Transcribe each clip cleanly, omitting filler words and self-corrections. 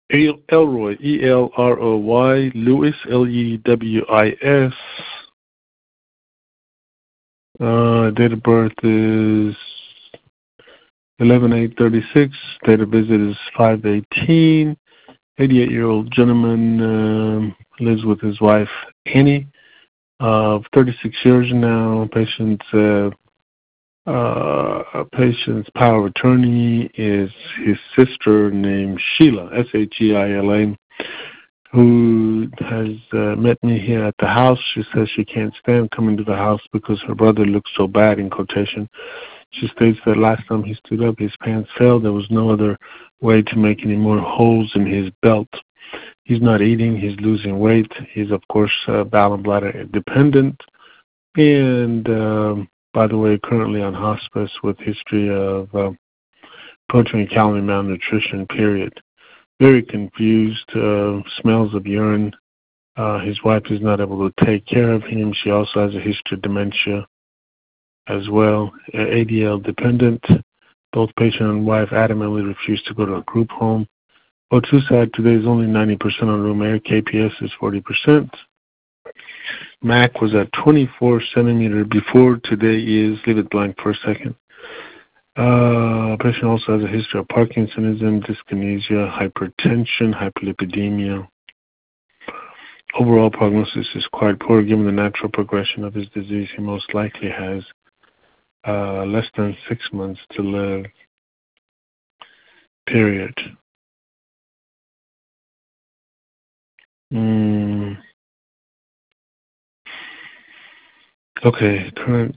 Elroy, E-L-R-O-Y, Lewis, L-E-W-I-S. Date of birth is 11/8/36. Date of visit is 5/18. 88-year-old gentleman lives with his wife, Annie, of 36 years now. Patient's power of attorney is his sister named Sheila, S-H-E-I-L-A, who has met me here at the house. She says she can't stand coming to the house because her brother looks so bad, in quotation. She states that last time he stood up, his pants fell. There was no other way to make any more holes in his belt. He's not eating. He's losing weight. He's, of course, bowel and bladder dependent. And, by the way, currently on hospice with history of protein and calorie malnutrition, period. Very confused, smells of urine. His wife is not able to take care of him. She also has a history of dementia as well. ADL dependent. Both patient and wife adamantly refuse to go to a group home. O2 side today is only 90% on room air. KPS is 40%. MAC was at 24 centimeter before. Today is, leave it blank for a second. Patient also has a history of Parkinsonism, dyskinesia, hypertension, hyperlipidemia. Overall prognosis is quite poor. Given the natural progression of his disease, he most likely has less than 6 months to live, period. Okay, current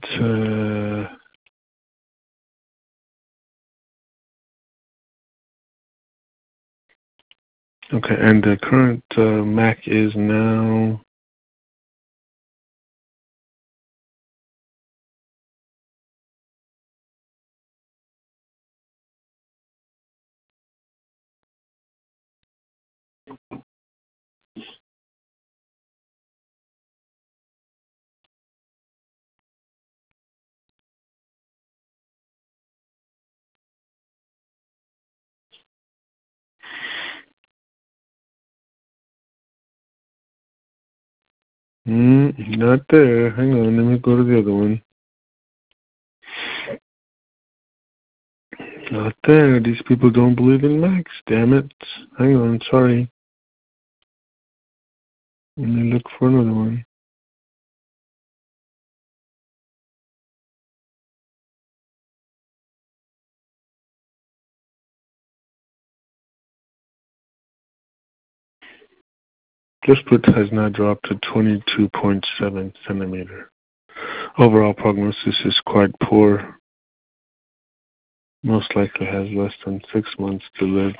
okay, and the current MAC is now not there. Hang on, let me go to the other one. Not there. These people don't believe in Max. Damn it. Hang on, sorry. Let me look for another one. Just put has now dropped to 22.7 centimeter. Overall prognosis is quite poor. Most likely has less than 6 months to live.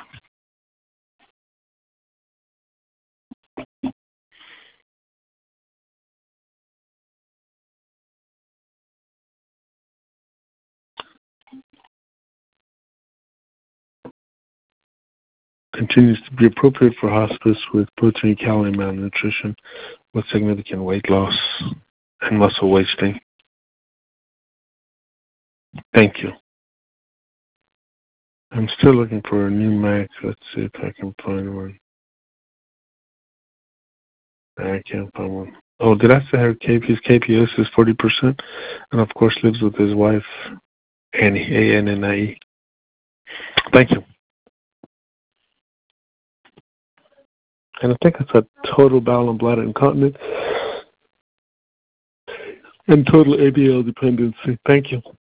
Continues to be appropriate for hospice with protein calorie malnutrition with significant weight loss and muscle wasting. Thank you. I'm still looking for a new MAC. Let's see if I can find one. I can't find one. Oh, did I say her his KPS is 40%? And of course lives with his wife, Annie, A-N-N-I-E. Thank you. And I think it's a total bowel and bladder incontinence and total ADL dependency. Thank you.